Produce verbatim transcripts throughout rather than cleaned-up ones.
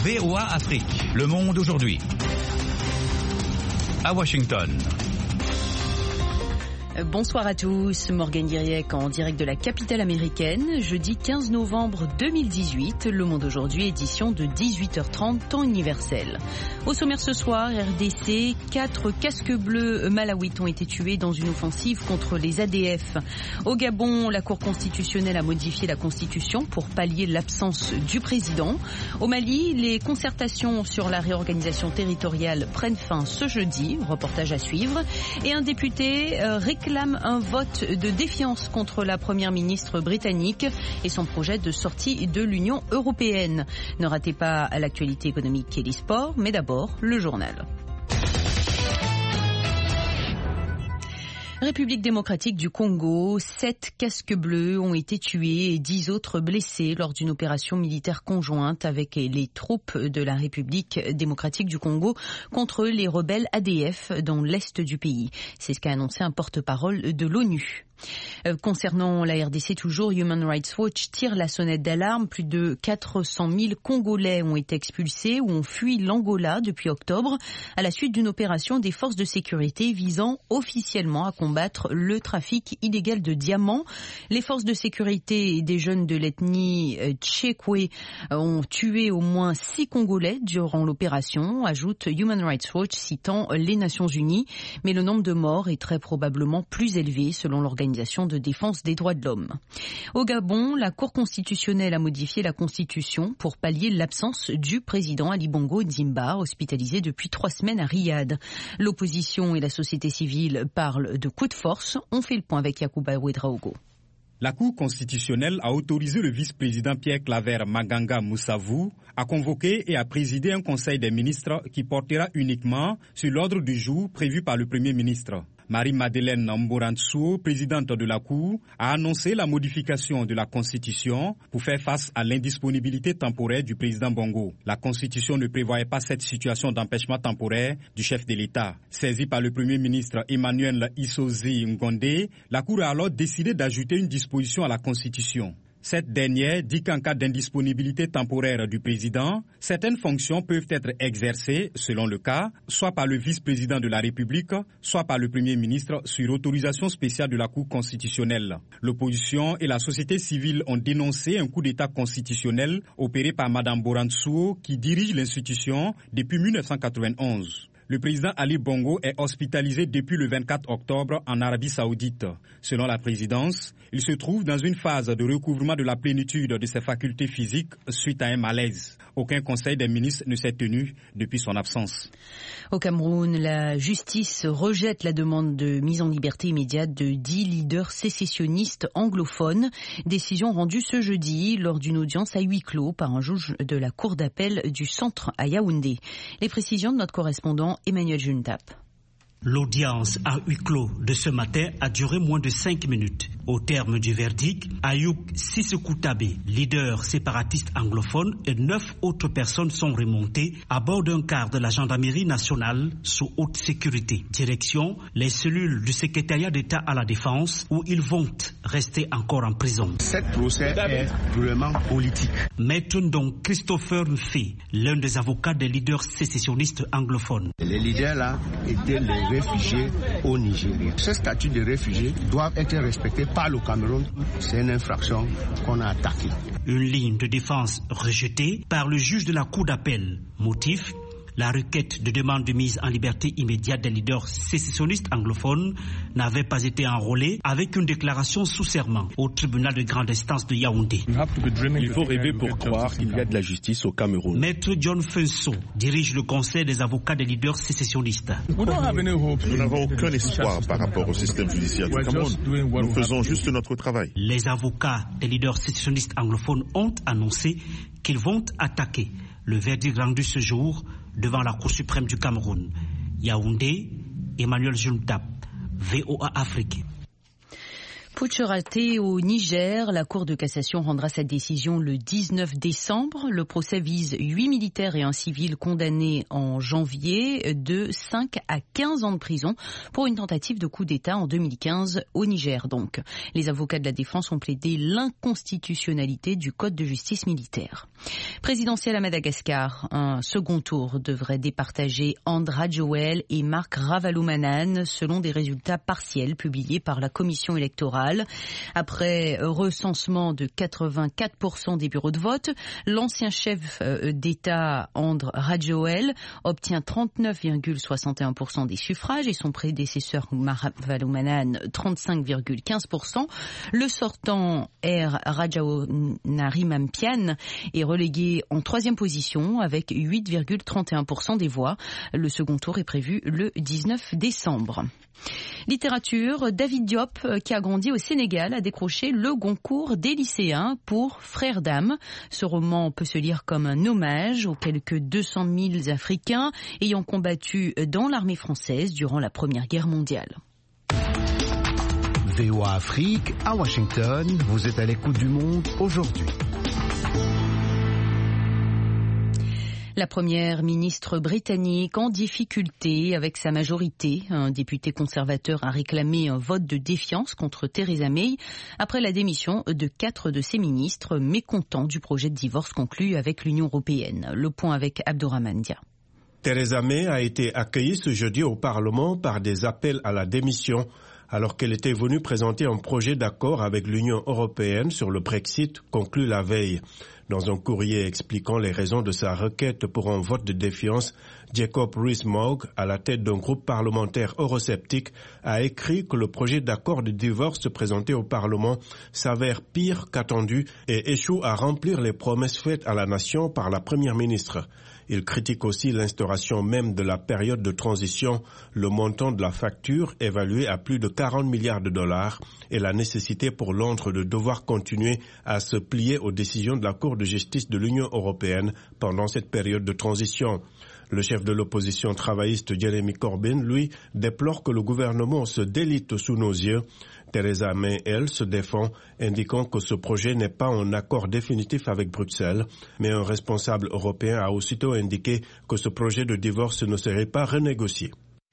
V O A Afrique, le monde aujourd'hui. À Washington. Bonsoir à tous, Morgane Guiriec en direct de la capitale américaine, jeudi quinze novembre deux mille dix-huit, Le Monde aujourd'hui, édition de dix-huit heures trente, temps universel. Au sommaire ce soir, R D C, quatre casques bleus malawites ont été tués dans une offensive contre les A D F. Au Gabon, la Cour constitutionnelle a modifié la Constitution pour pallier l'absence du président. Au Mali, les concertations sur la réorganisation territoriale prennent fin ce jeudi, reportage à suivre, et un député euh, réclame réclame un vote de défiance contre la première ministre britannique et son projet de sortie de l'Union européenne. Ne ratez pas l'actualité économique et les sports, mais d'abord le journal. République démocratique du Congo, sept casques bleus ont été tués et dix autres blessés lors d'une opération militaire conjointe avec les troupes de la République démocratique du Congo contre les rebelles A D F dans l'est du pays. C'est ce qu'a annoncé un porte-parole de l'ONU. Euh, concernant la R D C toujours, Human Rights Watch tire la sonnette d'alarme. Plus de quatre cent mille Congolais ont été expulsés ou ont fui l'Angola depuis octobre à la suite d'une opération des forces de sécurité visant officiellement à combattre le trafic illégal de diamants. Les forces de sécurité et des jeunes de l'ethnie Tchekwe ont tué au moins six Congolais durant l'opération, ajoute Human Rights Watch citant les Nations Unies. Mais le nombre de morts est très probablement plus élevé selon l'organisation de défense des droits de l'homme. Au Gabon, la Cour constitutionnelle a modifié la Constitution pour pallier l'absence du président Ali Bongo Ndimba, hospitalisé depuis trois semaines à Riyad. L'opposition et la société civile parlent de coup de force. On fait le point avec Yacouba Ouedraogo. La Cour constitutionnelle a autorisé le vice-président Pierre Claver Maganga Moussavou à convoquer et à présider un conseil des ministres qui portera uniquement sur l'ordre du jour prévu par le Premier ministre. Marie-Madeleine Mborantsuo, présidente de la Cour, a annoncé la modification de la Constitution pour faire face à l'indisponibilité temporaire du président Bongo. La Constitution ne prévoyait pas cette situation d'empêchement temporaire du chef de l'État. Saisie par le Premier ministre Emmanuel Isozi Ngondé, la Cour a alors décidé d'ajouter une disposition à la Constitution. Cette dernière dit qu'en cas d'indisponibilité temporaire du président, certaines fonctions peuvent être exercées, selon le cas, soit par le vice-président de la République, soit par le Premier ministre sur autorisation spéciale de la Cour constitutionnelle. L'opposition et la société civile ont dénoncé un coup d'État constitutionnel opéré par Mme Borantsuo qui dirige l'institution depuis mille neuf cent quatre-vingt-onze. Le président Ali Bongo est hospitalisé depuis le vingt-quatre octobre en Arabie Saoudite. Selon la présidence, il se trouve dans une phase de recouvrement de la plénitude de ses facultés physiques suite à un malaise. Aucun conseil des ministres ne s'est tenu depuis son absence. Au Cameroun, la justice rejette la demande de mise en liberté immédiate de dix leaders sécessionnistes anglophones. Décision rendue ce jeudi lors d'une audience à huis clos par un juge de la cour d'appel du centre à Yaoundé. Les précisions de notre correspondant Emmanuel Juntap. L'audience à huis clos de ce matin a duré moins de cinq minutes. Au terme du verdict, Ayoub Sissoko Tabé, leader séparatiste anglophone, et neuf autres personnes sont remontées à bord d'un car de la gendarmerie nationale sous haute sécurité. Direction, les cellules du secrétariat d'État à la défense où ils vont rester encore en prison. Cette procès est vraiment politique. Maître donc Christopher Nfé, l'un des avocats des leaders sécessionnistes anglophones. Les leaders là étaient les réfugiés au Nigeria. Ce statut de réfugié doit être respecté par le Cameroun. C'est une infraction qu'on a attaquée. Une ligne de défense rejetée par le juge de la cour d'appel. Motif, la requête de demande de mise en liberté immédiate des leaders sécessionnistes anglophones n'avait pas été enrôlée avec une déclaration sous serment au tribunal de grande instance de Yaoundé. Il faut rêver pour croire qu'il y a de la justice au Cameroun. Maître John Fenso dirige le conseil des avocats des leaders sécessionnistes. Nous n'avons aucun espoir par rapport au système judiciaire du Cameroun. Nous faisons juste notre travail. Les avocats des leaders sécessionnistes anglophones ont annoncé qu'ils vont attaquer le verdict rendu ce jour devant la Cour suprême du Cameroun. Yaoundé, Emmanuel Juntap, V O A Afrique. Putsch raté au Niger, la Cour de cassation rendra sa décision le dix-neuf décembre. Le procès vise huit militaires et un civil condamnés en janvier de cinq à quinze ans de prison pour une tentative de coup d'État en deux mille quinze au Niger. Donc, les avocats de la défense ont plaidé l'inconstitutionnalité du code de justice militaire. Présidentiel à Madagascar, un second tour devrait départager Andra Joel et Marc Ravalomanane selon des résultats partiels publiés par la commission électorale. Après recensement de quatre-vingt-quatre pour cent des bureaux de vote, l'ancien chef d'État Andra Rajoel obtient trente-neuf virgule soixante et un pour cent des suffrages et son prédécesseur Marc Ravalomanane trente-cinq virgule quinze pour cent. Le sortant R. Rajaonarimampian est relégué en troisième position avec huit virgule trente et un pour cent des voix. Le second tour est prévu le dix-neuf décembre. Littérature, David Diop, qui a grandi au Sénégal, a décroché le Goncourt des lycéens pour Frères d'âme. Ce roman peut se lire comme un hommage aux quelques deux cent mille Africains ayant combattu dans l'armée française durant la Première Guerre mondiale. V O A Afrique, à Washington, vous êtes à l'écoute du Monde aujourd'hui. La première ministre britannique en difficulté avec sa majorité. Un député conservateur a réclamé un vote de défiance contre Theresa May après la démission de quatre de ses ministres mécontents du projet de divorce conclu avec l'Union européenne. Le point avec Abdourahmane Dia. Theresa May a été accueillie ce jeudi au Parlement par des appels à la démission alors qu'elle était venue présenter un projet d'accord avec l'Union européenne sur le Brexit conclu la veille. Dans un courrier expliquant les raisons de sa requête pour un vote de défiance, Jacob Rees-Mogg, à la tête d'un groupe parlementaire eurosceptique, a écrit que le projet d'accord de divorce présenté au Parlement s'avère pire qu'attendu et échoue à remplir les promesses faites à la nation par la Première ministre. Il critique aussi l'instauration même de la période de transition, le montant de la facture évalué à plus de quarante milliards de dollars et la nécessité pour Londres de devoir continuer à se plier aux décisions de la Cour de justice de l'Union européenne pendant cette période de transition. Le chef de l'opposition travailliste Jeremy Corbyn, lui, déplore que le gouvernement se délite sous nos yeux. Theresa May, elle, se défend, indiquant que ce projet n'est pas un accord définitif avec Bruxelles, mais un responsable européen a aussitôt indiqué que ce projet de divorce ne serait pas renégocié.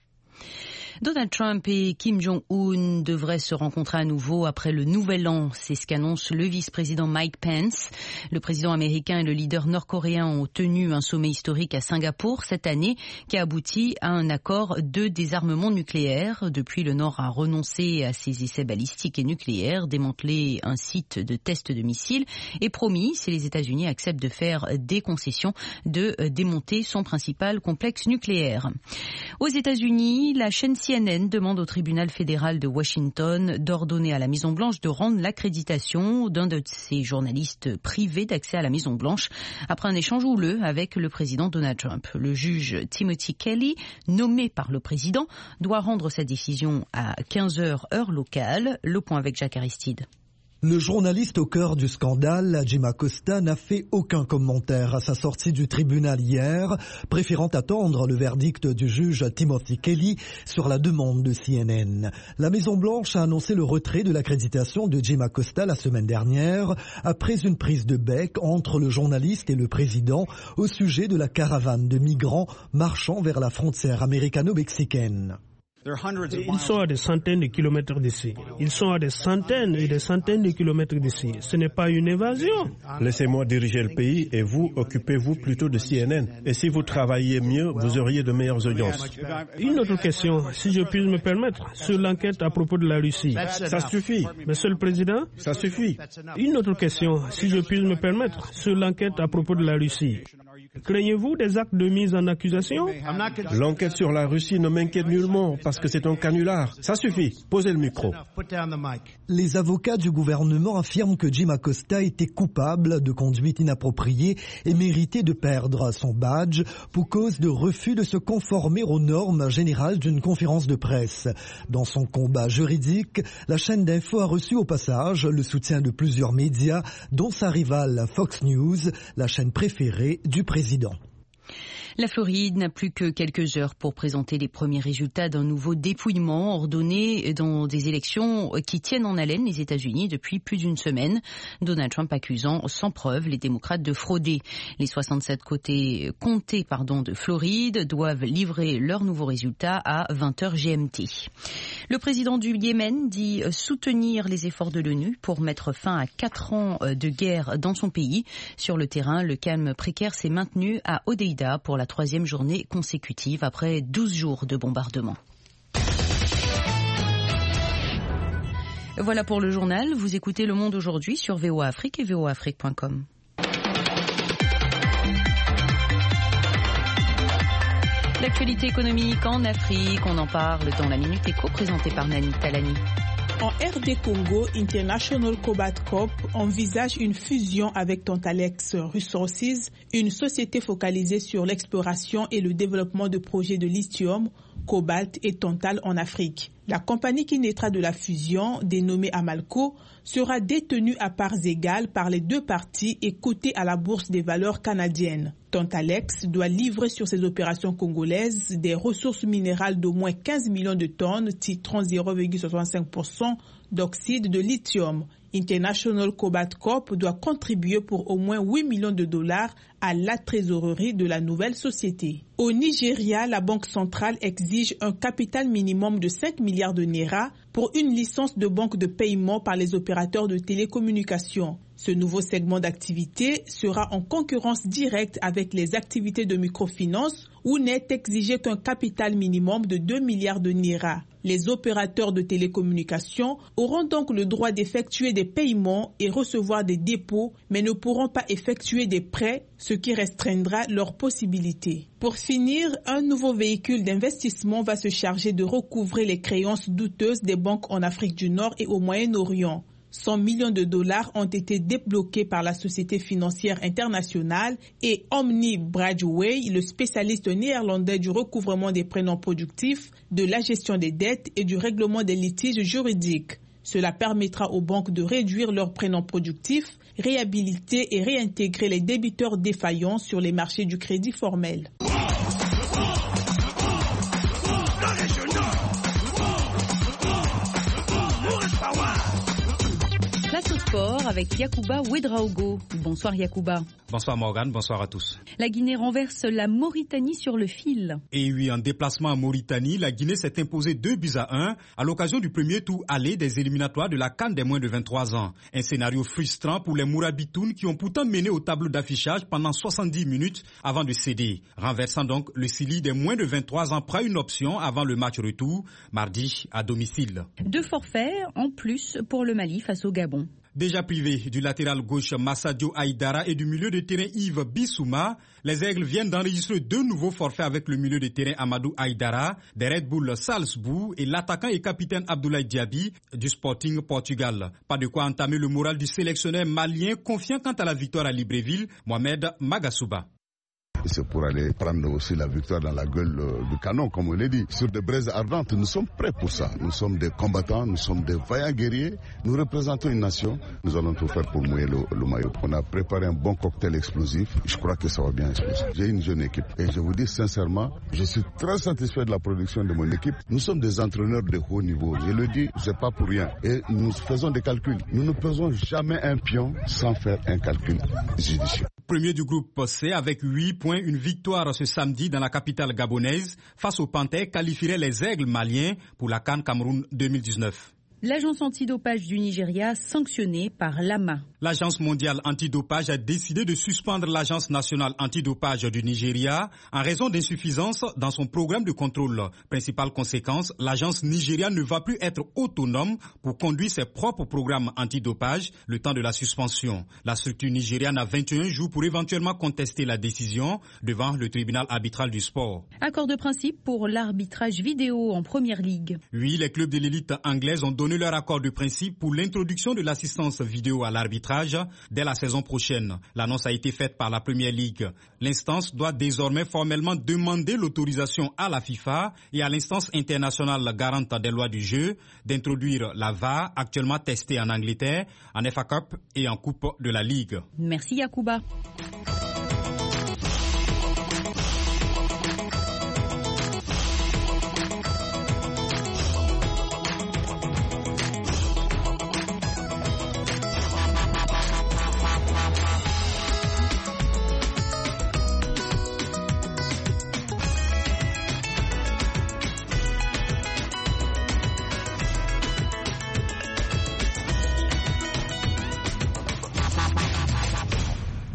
Donald Trump et Kim Jong-un devraient se rencontrer à nouveau après le nouvel an. C'est ce qu'annonce le vice-président Mike Pence. Le président américain et le leader nord-coréen ont tenu un sommet historique à Singapour cette année qui a abouti à un accord de désarmement nucléaire. Depuis, le Nord a renoncé à ses essais balistiques et nucléaires, démantelé un site de test de missiles et promis, si les États-Unis acceptent de faire des concessions, de démonter son principal complexe nucléaire. Aux États-Unis, la chaîne C N N demande au tribunal fédéral de Washington d'ordonner à la Maison-Blanche de rendre l'accréditation d'un de ses journalistes privés d'accès à la Maison-Blanche après un échange houleux avec le président Donald Trump. Le juge Timothy Kelly, nommé par le président, doit rendre sa décision à quinze heures heure locale. Le point avec Jacques Aristide. Le journaliste au cœur du scandale, Jim Acosta, n'a fait aucun commentaire à sa sortie du tribunal hier, préférant attendre le verdict du juge Timothy Kelly sur la demande de C N N. La Maison-Blanche a annoncé le retrait de l'accréditation de Jim Acosta la semaine dernière, après une prise de bec entre le journaliste et le président au sujet de la caravane de migrants marchant vers la frontière américano-mexicaine. Ils sont à des centaines de kilomètres d'ici. Ils sont à des centaines et des centaines de kilomètres d'ici. Ce n'est pas une évasion. Laissez-moi diriger le pays et vous, occupez-vous plutôt de C N N. Et si vous travailliez mieux, vous auriez de meilleures audiences. Une autre question, si je puis me permettre, sur l'enquête à propos de la Russie. Ça suffit. Monsieur le Président, ça suffit. Une autre question, si je puis me permettre, sur l'enquête à propos de la Russie. Craignez-vous des actes de mise en accusation? L'enquête sur la Russie ne m'inquiète nullement parce que c'est un canular. Ça suffit. Posez le micro. Les avocats du gouvernement affirment que Jim Acosta était coupable de conduite inappropriée et méritait de perdre son badge pour cause de refus de se conformer aux normes générales d'une conférence de presse. Dans son combat juridique, la chaîne d'info a reçu au passage le soutien de plusieurs médias, dont sa rivale Fox News, la chaîne préférée du président. La Floride n'a plus que quelques heures pour présenter les premiers résultats d'un nouveau dépouillement ordonné dans des élections qui tiennent en haleine les États-Unis depuis plus d'une semaine. Donald Trump accusant sans preuve les démocrates de frauder. Les soixante-sept côtés, comtés pardon, de Floride doivent livrer leurs nouveaux résultats à vingt heures G M T. Le président du Yémen dit soutenir les efforts de l'ONU pour mettre fin à quatre ans de guerre dans son pays. Sur le terrain, le calme précaire s'est maintenu à Hodeïda pour la troisième journée consécutive après douze jours de bombardement. Voilà pour le journal. Vous écoutez Le Monde aujourd'hui sur V O A Afrique et V O A Afrique point com. L'actualité économique en Afrique, on en parle dans la Minute Éco présentée par Nani Talani. En R D Congo, International Cobalt Corp envisage une fusion avec Tontalex Resources, une société focalisée sur l'exploration et le développement de projets de lithium, cobalt et tantal en Afrique. La compagnie qui naîtra de la fusion, dénommée Amalco, sera détenue à parts égales par les deux parties et cotée à la bourse des valeurs canadiennes. Tontalex doit livrer sur ses opérations congolaises des ressources minérales d'au moins quinze millions de tonnes, titrant zéro virgule soixante-cinq pour cent d'oxyde de lithium. International Cobalt Corp doit contribuer pour au moins huit millions de dollars à la trésorerie de la nouvelle société. Au Nigeria, la Banque centrale exige un capital minimum de cinq milliards de naira pour une licence de banque de paiement par les opérateurs de télécommunications. Ce nouveau segment d'activité sera en concurrence directe avec les activités de microfinance où n'est exigé qu'un capital minimum de deux milliards de naira. Les opérateurs de télécommunications auront donc le droit d'effectuer des paiements et recevoir des dépôts, mais ne pourront pas effectuer des prêts, ce qui restreindra leurs possibilités. Pour finir, un nouveau véhicule d'investissement va se charger de recouvrer les créances douteuses des banques en Afrique du Nord et au Moyen-Orient. cent millions de dollars ont été débloqués par la Société financière internationale et Omni Bradway, le spécialiste néerlandais du recouvrement des prêts non productifs, de la gestion des dettes et du règlement des litiges juridiques. Cela permettra aux banques de réduire leurs prêts non productifs, réhabiliter et réintégrer les débiteurs défaillants sur les marchés du crédit formel. Place au sport avec Yacouba Ouedraogo. Bonsoir Yacouba. Bonsoir Morgane, bonsoir à tous. La Guinée renverse la Mauritanie sur le fil. Et oui, en déplacement en Mauritanie, la Guinée s'est imposée deux buts à un à l'occasion du premier tour aller des éliminatoires de la CAN des moins de vingt-trois ans. Un scénario frustrant pour les Mourabitounes qui ont pourtant mené au tableau d'affichage pendant soixante-dix minutes avant de céder. Renversant donc le Sili des moins de vingt-trois ans prend une option avant le match retour, mardi à domicile. Deux forfaits en plus pour le Mali face au Gabon. Déjà privés du latéral gauche Massadio Aïdara et du milieu de terrain Yves Bissouma, les Aigles viennent d'enregistrer deux nouveaux forfaits avec le milieu de terrain Amadou Aïdara, des Red Bull Salzbourg et l'attaquant et capitaine Abdoulaye Diaby du Sporting Portugal. Pas de quoi entamer le moral du sélectionneur malien confiant quant à la victoire à Libreville, Mohamed Magasouba. C'est pour aller prendre aussi la victoire dans la gueule du canon, comme on l'a dit. Sur des braises ardentes, nous sommes prêts pour ça. Nous sommes des combattants, nous sommes des vaillants guerriers. Nous représentons une nation. Nous allons tout faire pour mouiller le, le maillot. On a préparé un bon cocktail explosif. Je crois que ça va bien exploser. J'ai une jeune équipe. Et je vous dis sincèrement, je suis très satisfait de la production de mon équipe. Nous sommes des entraîneurs de haut niveau. Je le dis, c'est pas pour rien. Et nous faisons des calculs. Nous ne pesons jamais un pion sans faire un calcul judicieux. Premier du groupe C avec huit points, une victoire ce samedi dans la capitale gabonaise face aux Panthères qualifierait les Aigles maliens pour la CAN Cameroun deux mille dix-neuf. L'agence antidopage du Nigeria sanctionnée par l'A M A. L'agence mondiale antidopage a décidé de suspendre l'agence nationale antidopage du Nigeria en raison d'insuffisances dans son programme de contrôle. Principale conséquence, l'agence nigériane ne va plus être autonome pour conduire ses propres programmes antidopage le temps de la suspension. La structure nigériane a vingt et un jours pour éventuellement contester la décision devant le tribunal arbitral du sport. Accord de principe pour l'arbitrage vidéo en première ligue. Oui, les clubs de l'élite anglaise ont donné leur accord de principe pour l'introduction de l'assistance vidéo à l'arbitrage dès la saison prochaine. L'annonce a été faite par la Première Ligue. L'instance doit désormais formellement demander l'autorisation à la FIFA et à l'instance internationale garante des lois du jeu d'introduire la V A R, actuellement testée en Angleterre, en F A Cup et en Coupe de la Ligue. Merci Yacouba.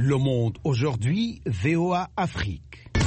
Le Monde aujourd'hui, V O A Afrique.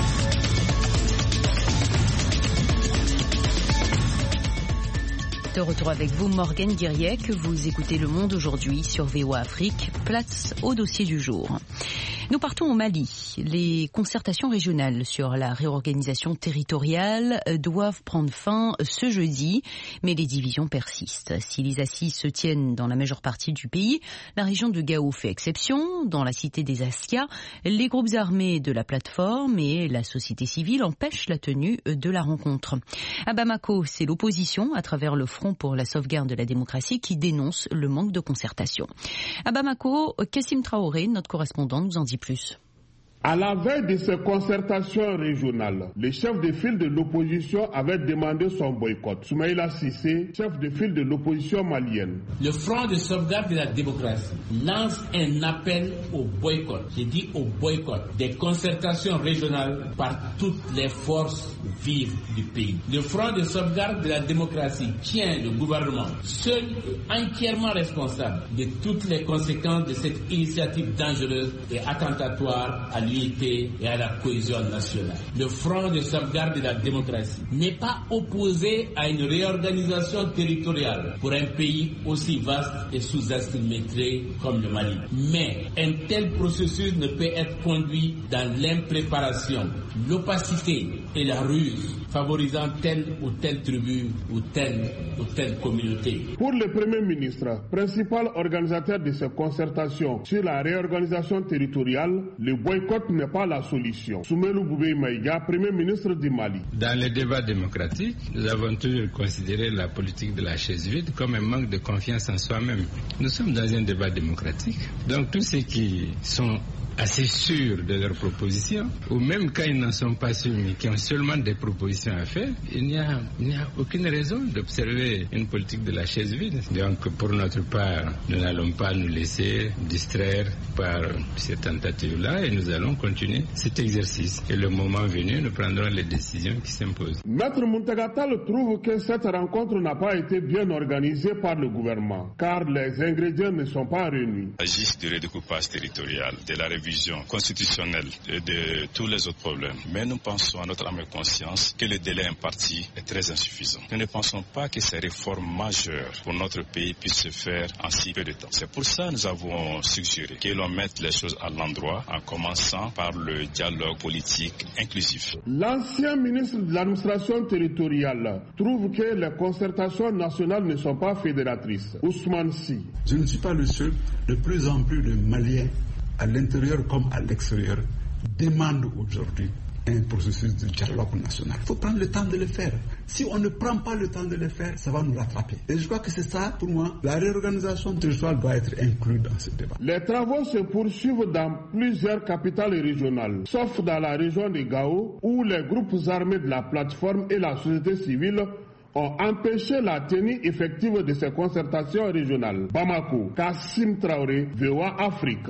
De retour avec vous, Morgane Guiriec. Vous écoutez Le Monde aujourd'hui sur V O A Afrique. Place au dossier du jour. Nous partons au Mali. Les concertations régionales sur la réorganisation territoriale doivent prendre fin ce jeudi, mais les divisions persistent. Si les assises se tiennent dans la majeure partie du pays, la région de Gao fait exception. Dans la cité des Askia, les groupes armés de la plateforme et la société civile empêchent la tenue de la rencontre. À Bamako, c'est l'opposition, à travers le Front pour la sauvegarde de la démocratie, qui dénonce le manque de concertation. À Bamako, Kassim Traoré, notre correspondant, nous en dit plus. À la veille de ces concertations régionales, le chef de file de l'opposition avait demandé son boycott. Soumaïla Cissé, chef de file de l'opposition malienne. Le Front de sauvegarde de la démocratie lance un appel au boycott. J'ai dit au boycott des concertations régionales par toutes les forces vives du pays. Le Front de sauvegarde de la démocratie tient le gouvernement seul et entièrement responsable de toutes les conséquences de cette initiative dangereuse et attentatoire à l'unité et à la cohésion nationale. Le Front de sauvegarde de la démocratie n'est pas opposé à une réorganisation territoriale pour un pays aussi vaste et sous-asymétré comme le Mali. Mais un tel processus ne peut être conduit dans l'impréparation, l'opacité et la ruse, favorisant telle ou telle tribu ou telle ou telle communauté. Pour le Premier ministre, principal organisateur de ces concertations sur la réorganisation territoriale, le boycott n'est pas la solution. Soumaïla Boubèye Maïga, Premier ministre du Mali. Dans les débats démocratiques, nous avons toujours considéré la politique de la chaise vide comme un manque de confiance en soi-même. Nous sommes dans un débat démocratique. Donc tous ceux qui sont assez sûrs de leurs propositions, ou même quand ils n'en sont pas sûrs, mais qui ont seulement des propositions à faire, il n'y a, il n'y a aucune raison d'observer une politique de la chaise vide. Donc pour notre part, nous n'allons pas nous laisser distraire par ces tentatives-là et nous allons continuer cet exercice. Et le moment venu, nous prendrons les décisions qui s'imposent. Maître Muntagatal trouve que cette rencontre n'a pas été bien organisée par le gouvernement, car les ingrédients ne sont pas réunis. Il s'agit du redécoupage territorial, de la révision constitutionnelle et de tous les autres problèmes. Mais nous pensons à notre âme et conscience que le délai imparti est très insuffisant. Nous ne pensons pas que ces réformes majeures pour notre pays puissent se faire en si peu de temps. C'est pour ça que nous avons suggéré que l'on mette les choses à l'endroit en commençant par le dialogue politique inclusif. L'ancien ministre de l'administration territoriale trouve que les concertations nationales ne sont pas fédératrices. Ousmane Sy. Je ne suis pas le seul. De plus en plus de Maliens, à l'intérieur comme à l'extérieur, demandent aujourd'hui un processus de dialogue national. Il faut prendre le temps de le faire. Si on ne prend pas le temps de le faire, ça va nous rattraper. Et je crois que c'est ça, pour moi, la réorganisation territoriale doit être inclue dans ce débat. Les travaux se poursuivent dans plusieurs capitales régionales, sauf dans la région de Gao, où les groupes armés de la plateforme et la société civile ont empêché la tenue effective de ces concertations régionales. Bamako, Kassim Traoré, V O A Afrique.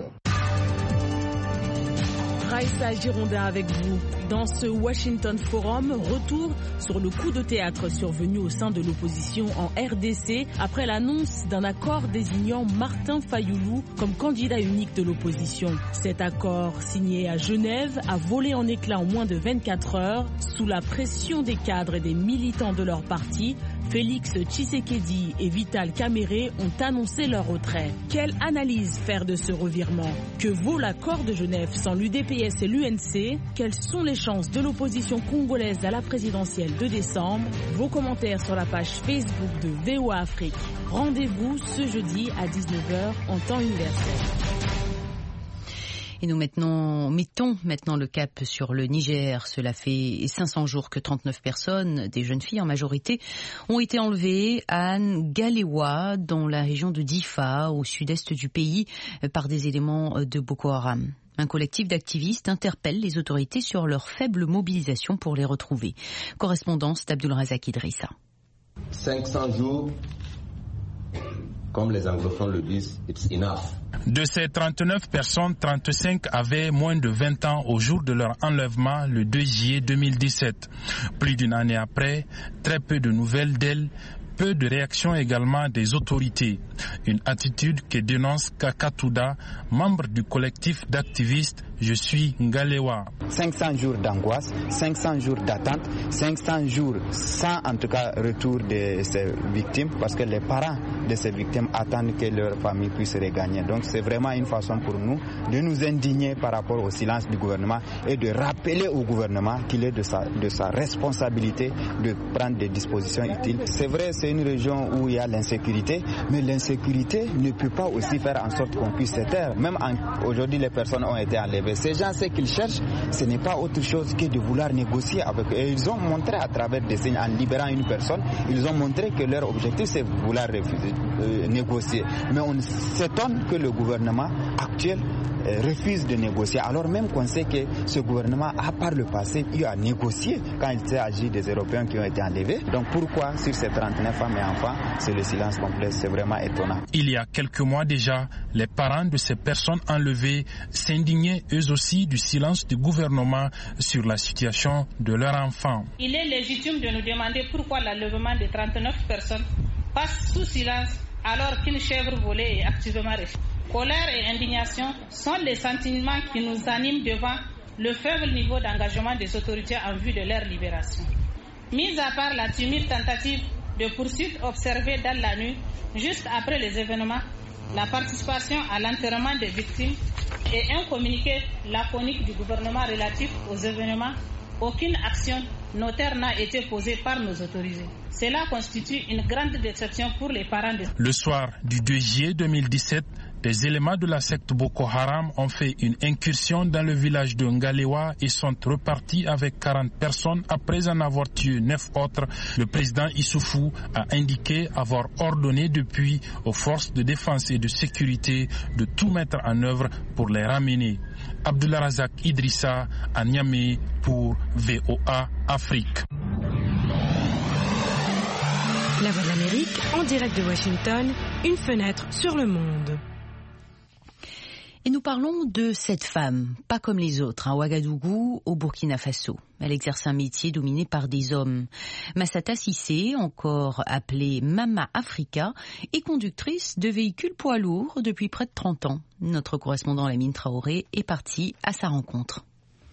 Raïssa Girondin avec vous. Dans ce Washington Forum, retour sur le coup de théâtre survenu au sein de l'opposition en R D C après l'annonce d'un accord désignant Martin Fayoulou comme candidat unique de l'opposition. Cet accord, signé à Genève, a volé en éclats en moins de vingt-quatre heures sous la pression des cadres et des militants de leur parti. Félix Tshisekedi et Vital Kamerhe ont annoncé leur retrait. Quelle analyse faire de ce revirement? Que vaut l'accord de Genève sans l'U D P S et l'U N C? Quelles sont les chances de l'opposition congolaise à la présidentielle de décembre? Vos commentaires sur la page Facebook de V O A Afrique. Rendez-vous ce jeudi à dix-neuf heures en temps universel. Et nous maintenant, mettons maintenant le cap sur le Niger. Cela fait cinq cents jours que trente-neuf personnes, des jeunes filles en majorité, ont été enlevées à Ngalewa, dans la région de Difa, au sud-est du pays, par des éléments de Boko Haram. Un collectif d'activistes interpelle les autorités sur leur faible mobilisation pour les retrouver. Correspondance d'Abdulrazak Idrissa. cinq cents jours, comme les anglophones le disent, it's enough. De ces trente-neuf personnes, trente-cinq avaient moins de vingt ans au jour de leur enlèvement le deux juillet deux mille dix-sept. Plus d'une année après, très peu de nouvelles d'elles. peu de réaction également des autorités. Une attitude que dénonce Kaka Touda, membre du collectif d'activistes Je suis Ngalewa. cinq cents jours d'angoisse, cinq cents jours d'attente, cinq cents jours sans en tout cas retour de ces victimes, parce que les parents de ces victimes attendent que leur famille puisse regagner. Donc c'est vraiment une façon pour nous de nous indigner par rapport au silence du gouvernement et de rappeler au gouvernement qu'il est de sa, de sa responsabilité de prendre des dispositions utiles. C'est vrai, c'est une région où il y a l'insécurité, mais l'insécurité ne peut pas aussi faire en sorte qu'on puisse se taire. Même en, aujourd'hui, les personnes ont été enlevées. Ces gens, ce qu'ils cherchent, ce n'est pas autre chose que de vouloir négocier avec eux. Et ils ont montré à travers des signes, en libérant une personne, ils ont montré que leur objectif, c'est de vouloir refuser, euh, négocier. Mais on s'étonne que le gouvernement actuel euh, refuse de négocier, alors même qu'on sait que ce gouvernement a par le passé eu à négocier quand il s'est agi des Européens qui ont été enlevés. Donc pourquoi sur ces trente-neuf femmes et enfants, c'est le silence complet? C'est vraiment étonnant. Il y a quelques mois déjà, les parents de ces personnes enlevées s'indignaient eux aussi du silence du gouvernement sur la situation de leurs enfants. Il est légitime de nous demander pourquoi l'enlèvement de trente-neuf personnes passe sous silence alors qu'une chèvre volée est activement recherchée. Colère et indignation sont les sentiments qui nous animent devant le faible niveau d'engagement des autorités en vue de leur libération. Mis à part la timide tentative de poursuite observée dans la nuit, juste après les événements, la participation à l'enterrement des victimes et un communiqué laconique du gouvernement relatif aux événements, aucune action notaire n'a été posée par nos autorités. Cela constitue une grande déception pour les parents de... Le soir du deux juillet deux mille dix-sept, des éléments de la secte Boko Haram ont fait une incursion dans le village de Ngalewa et sont repartis avec quarante personnes après en avoir tué neuf autres. Le président Issoufou a indiqué avoir ordonné depuis aux forces de défense et de sécurité de tout mettre en œuvre pour les ramener. Abdullah Razak Idrissa à Niamey pour V O A Afrique. La Voix de l'Amérique, en direct de Washington, une fenêtre sur le monde. Et nous parlons de cette femme, pas comme les autres, à Ouagadougou, au Burkina Faso. Elle exerce un métier dominé par des hommes. Massata Cissé, encore appelée Mama Africa, est conductrice de véhicules poids lourds depuis près de trente ans. Notre correspondant Lamine Traoré est parti à sa rencontre.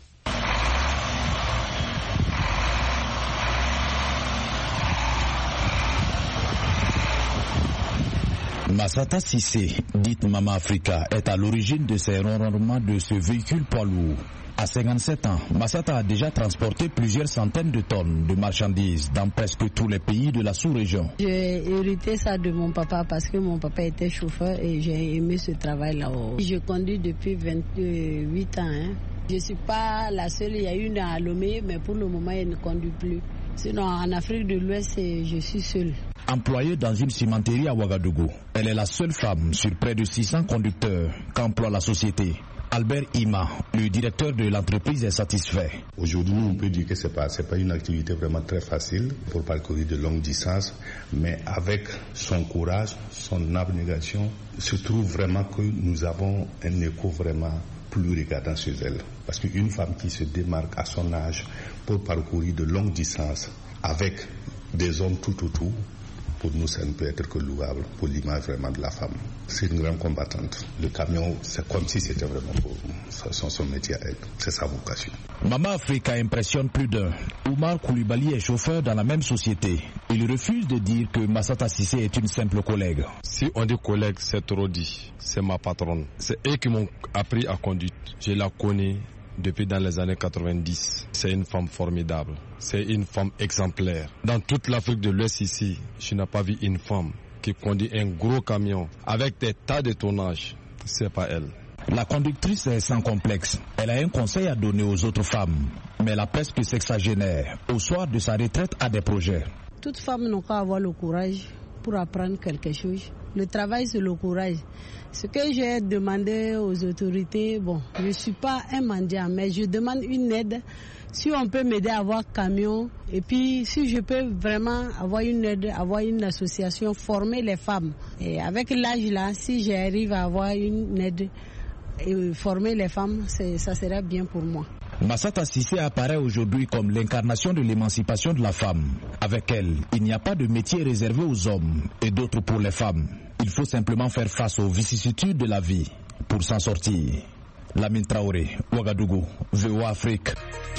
Massata Cissé, dite Mama Africa, est à l'origine de ces ronronnements de ce véhicule poids lourd. À cinquante-sept ans, Massata a déjà transporté plusieurs centaines de tonnes de marchandises dans presque tous les pays de la sous-région. J'ai hérité ça de mon papa parce que mon papa était chauffeur et j'ai aimé ce travail là-haut. Je conduis depuis vingt-huit ans. Hein. Je ne suis pas la seule, il y a une à Lomé, mais pour le moment, elle ne conduit plus. Sinon, en Afrique de l'Ouest, je suis seule. Employée dans une cimenterie à Ouagadougou, elle est la seule femme sur près de six cents conducteurs qu'emploie la société. Albert Ima, le directeur de l'entreprise, est satisfait. Aujourd'hui, on peut dire que ce n'est pas, c'est pas une activité vraiment très facile pour parcourir de longues distances, mais avec son courage, son abnégation, se trouve vraiment que nous avons un écho vraiment plus regardant chez elle. Parce qu'une femme qui se démarque à son âge pour parcourir de longues distances avec des hommes tout autour, pour nous, ça ne peut être que louable pour l'image vraiment de la femme. C'est une grande combattante. Le camion, c'est comme si c'était vraiment pour son, son métier à elle. C'est sa vocation. Mama Africa impressionne plus d'un. Oumar Koulibaly est chauffeur dans la même société. Il refuse de dire que Massata Cissé est une simple collègue. Si on dit collègue, c'est trop dit. C'est ma patronne. C'est eux qui m'ont appris à conduire. Je la connais depuis dans les années quatre-vingt-dix. C'est une femme formidable. C'est une femme exemplaire. Dans toute l'Afrique de l'Ouest ici, je n'ai pas vu une femme qui conduit un gros camion avec des tas de tonnage. C'est pas elle. La conductrice est sans complexe. Elle a un conseil à donner aux autres femmes. Mais la presque sexagénaire, au soir de sa retraite, a des projets. Toute femme n'a qu'à avoir le courage pour apprendre quelque chose. Le travail, c'est le courage. Ce que j'ai demandé aux autorités, bon, je ne suis pas un mendiant, mais je demande une aide. Si on peut m'aider à avoir camion, et puis si je peux vraiment avoir une aide, avoir une association, former les femmes. Et avec l'âge là, si j'arrive à avoir une aide et former les femmes, ça serait bien pour moi. Massata Cissé apparaît aujourd'hui comme l'incarnation de l'émancipation de la femme. Avec elle, il n'y a pas de métier réservé aux hommes et d'autres pour les femmes. Il faut simplement faire face aux vicissitudes de la vie pour s'en sortir. Lamine Traoré, Ouagadougou, V O A Afrique.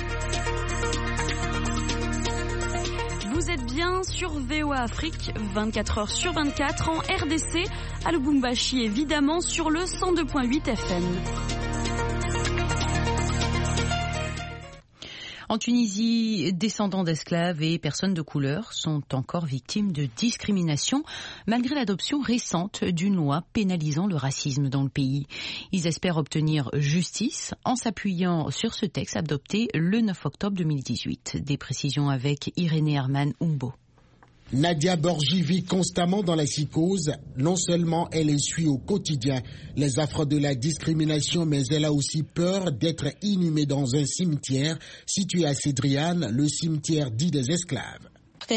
Vous êtes bien sur V O A Afrique, vingt-quatre heures sur vingt-quatre en R D C, à Lubumbashi évidemment sur le cent deux virgule huit F M. En Tunisie, descendants d'esclaves et personnes de couleur sont encore victimes de discrimination malgré l'adoption récente d'une loi pénalisant le racisme dans le pays. Ils espèrent obtenir justice en s'appuyant sur ce texte adopté le neuf octobre deux mille dix-huit. Des précisions avec Irénée Herman Umbo. Nadia Borgi vit constamment dans la psychose. Non seulement elle essuie au quotidien les affres de la discrimination, mais elle a aussi peur d'être inhumée dans un cimetière situé à Cédriane, le cimetière dit des esclaves.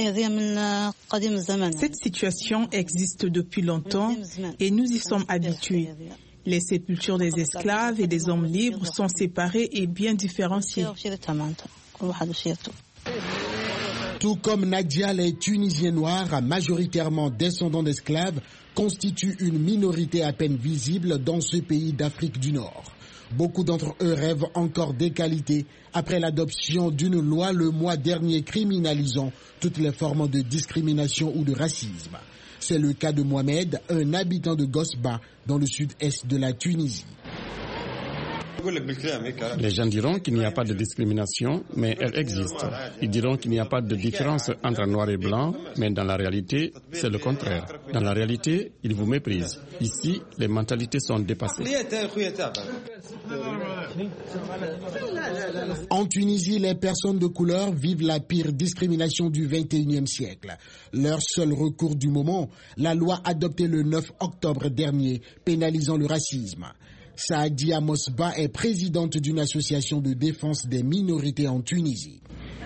Cette situation existe depuis longtemps et nous y sommes habitués. Les sépultures des esclaves et des hommes libres sont séparées et bien différenciées. Tout comme Nadia, les Tunisiens noirs, majoritairement descendants d'esclaves, constituent une minorité à peine visible dans ce pays d'Afrique du Nord. Beaucoup d'entre eux rêvent encore d'égalité après l'adoption d'une loi le mois dernier criminalisant toutes les formes de discrimination ou de racisme. C'est le cas de Mohamed, un habitant de Gosba, dans le sud-est de la Tunisie. Les gens diront qu'il n'y a pas de discrimination, mais elle existe. Ils diront qu'il n'y a pas de différence entre noir et blanc, mais dans la réalité, c'est le contraire. Dans la réalité, ils vous méprisent. Ici, les mentalités sont dépassées. En Tunisie, les personnes de couleur vivent la pire discrimination du vingt et unième siècle. Leur seul recours du moment, la loi adoptée le neuf octobre dernier, pénalisant le racisme. Saadia Mosba est présidente d'une association de défense des minorités en Tunisie.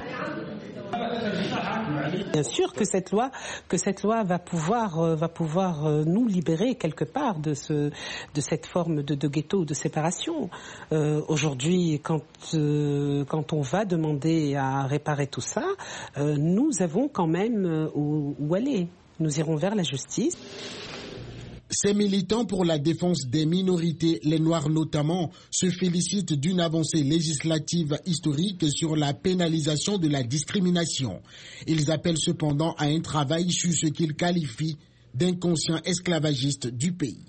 Bien sûr que cette loi, que cette loi va pouvoir, euh, va pouvoir euh, nous libérer quelque part de, ce, de cette forme de, de ghetto, de séparation. Euh, aujourd'hui, quand, euh, quand on va demander à réparer tout ça, euh, nous avons quand même euh, où, où aller. Nous irons vers la justice. Ces militants pour la défense des minorités, les Noirs notamment, se félicitent d'une avancée législative historique sur la pénalisation de la discrimination. Ils appellent cependant à un travail sur ce qu'ils qualifient d'inconscient esclavagiste du pays.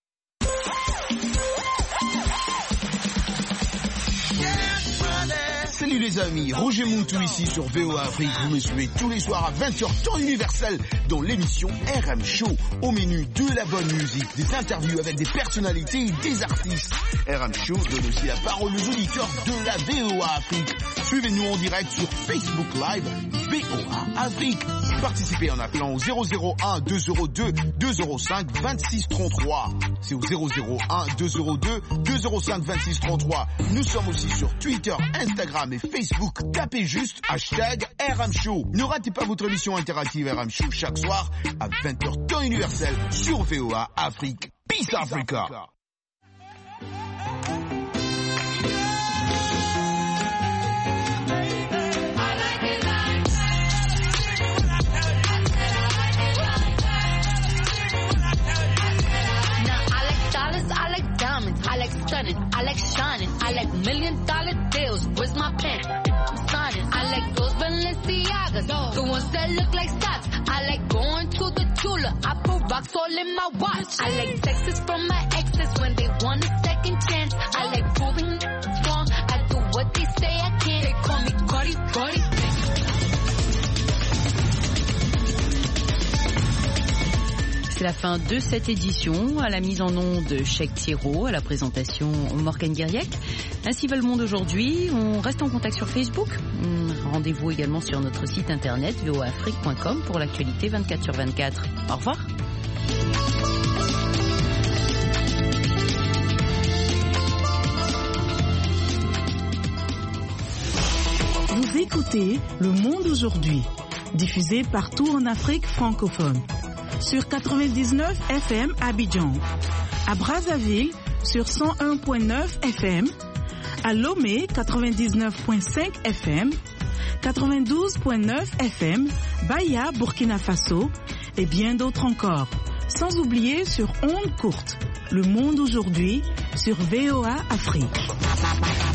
Salut les amis, Roger Montou ici sur V O A Afrique. Vous me suivez tous les soirs à vingt heures temps universel dans l'émission R M Show. Au menu de la bonne musique, des interviews avec des personnalités et des artistes. R M Show donne aussi la parole aux auditeurs de la V O A Afrique. Suivez-nous en direct sur Facebook Live V O A Afrique. Participez en appelant au zéro zéro un deux zéro deux deux zéro cinq vingt-six trente-trois. C'est au zéro zéro un deux zéro deux deux zéro cinq vingt-six trente-trois. Nous sommes aussi sur Twitter, Instagram et Facebook. Tapez juste hashtag R M Show. Ne ratez pas votre émission interactive R M Show chaque soir à vingt heures temps universel sur V O A Afrique. Peace Africa. I like stunning, I like shining, I like million dollar deals. Where's my pen? I'm signing. I like those Balenciagas, the ones that look like stocks. I like going to the Tula, I put rocks all in my watch. I like texts from my exes when they want a second chance. I like proving wrong, I do what they say I can't. They call me Cardi, Cardi. C'est la fin de cette édition. À la mise en onde, Cheikh Thiro, à la présentation, Morgane Guiriec. Ainsi va le monde aujourd'hui. On reste en contact sur Facebook. Rendez-vous également sur notre site internet v o a afrique point com pour l'actualité vingt-quatre sur vingt-quatre. Au revoir. Vous écoutez Le Monde aujourd'hui, diffusé partout en Afrique francophone. Sur quatre-vingt-dix-neuf F M à Abidjan, à Brazzaville sur cent un virgule neuf F M, À Lomé, quatre-vingt-dix-neuf virgule cinq F M, quatre-vingt-douze virgule neuf F M, Baya, Burkina Faso et bien d'autres encore. Sans oublier sur ondes courtes, Le Monde aujourd'hui sur V O A Afrique.